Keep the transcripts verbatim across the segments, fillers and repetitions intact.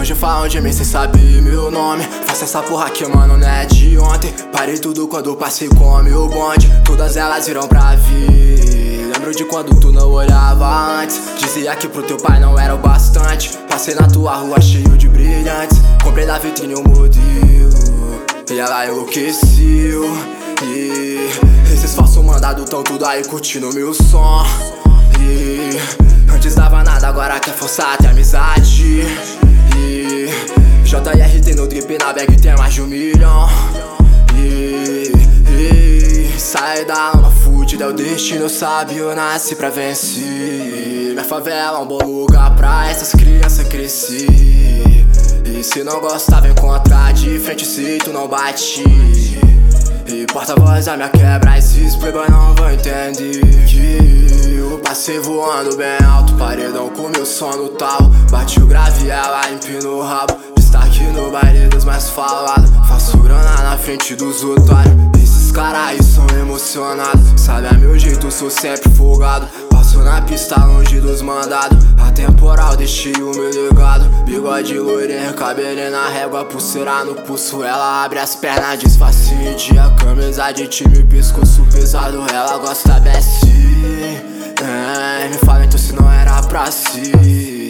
Hoje falam de mim cê sabe meu nome. Faço essa porra aqui, mano, não é de ontem. Parei tudo quando passei com meu bonde. Todas elas viram pra vir. Lembro de quando tu não olhava antes. Dizia que pro teu pai não era o bastante. Passei na tua rua cheio de brilhantes. Comprei da vitrine um modelo e ela enlouqueceu. E esses falsos mandados tão tudo aí curtindo meu som. E antes dava nada, agora quer forçar até amizade. E J R tem no drip, na bag tem mais de um milhão. E, e sai da alma fudida, é o destino, sabe, eu nasci pra vencer. Minha favela é um bom lugar pra essas crianças crescer. E se não gostar, vem contra de frente se tu não bate. E porta-voz a minha quebra, esses playboy não vão entender que eu passei voando bem alto, paredão com meu som no tal. Bati o grave, ela empina o rabo. Destaque no baile dos mais falados. Faço grana na frente dos otários. Esses caras aí são emocionados. Sabe a meu jeito, sou sempre folgado. Passo na pista longe dos mandados. A temporal deixei o meu legado. Bigode loirinho, cabelinho na régua, pulseira no pulso. Ela abre as pernas, disfarce em dia. Camisa de time, pescoço pesado. Ela gosta assim. É, me fala então se não era pra si.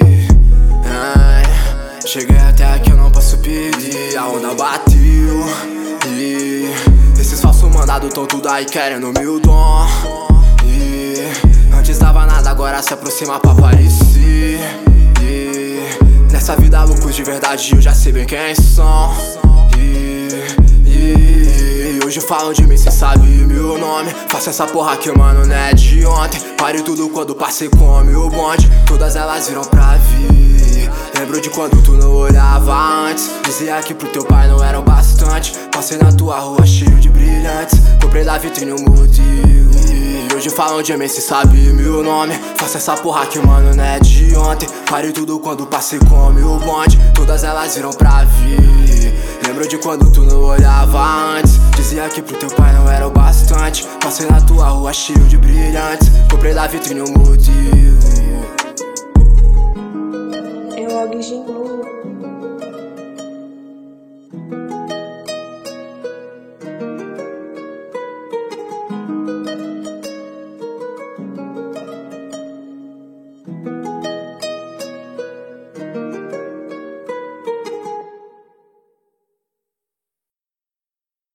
É, cheguei até aqui, eu não posso pedir. A onda bateu. E esses falsos mandados tão tudo aí querendo meu dom. E antes dava nada, agora se aproxima pra aparecer. E nessa vida loucos de verdade eu já sei bem quem são. E, e hoje falam de mim, cê sabe meu nome. Faço essa porra aqui, mano, não é de ontem. Parei tudo quando passei com meu bonde. Todas elas viram pra vir. Lembro de quando tu não olhava antes. Dizia que pro teu pai não era o bastante. Passei na tua rua cheio de brilhantes. Comprei da vitrine um modelo. E hoje falam de mim, cê sabe meu nome. Faço essa porra aqui, mano, não é de ontem. Parei tudo quando passei com meu bonde. Todas elas viram pra vir. Lembro de quando tu não olhava antes. Dizia que pro teu pai não era o bastante. Passei na tua rua cheio de brilhantes. Comprei da vitrine um modelo.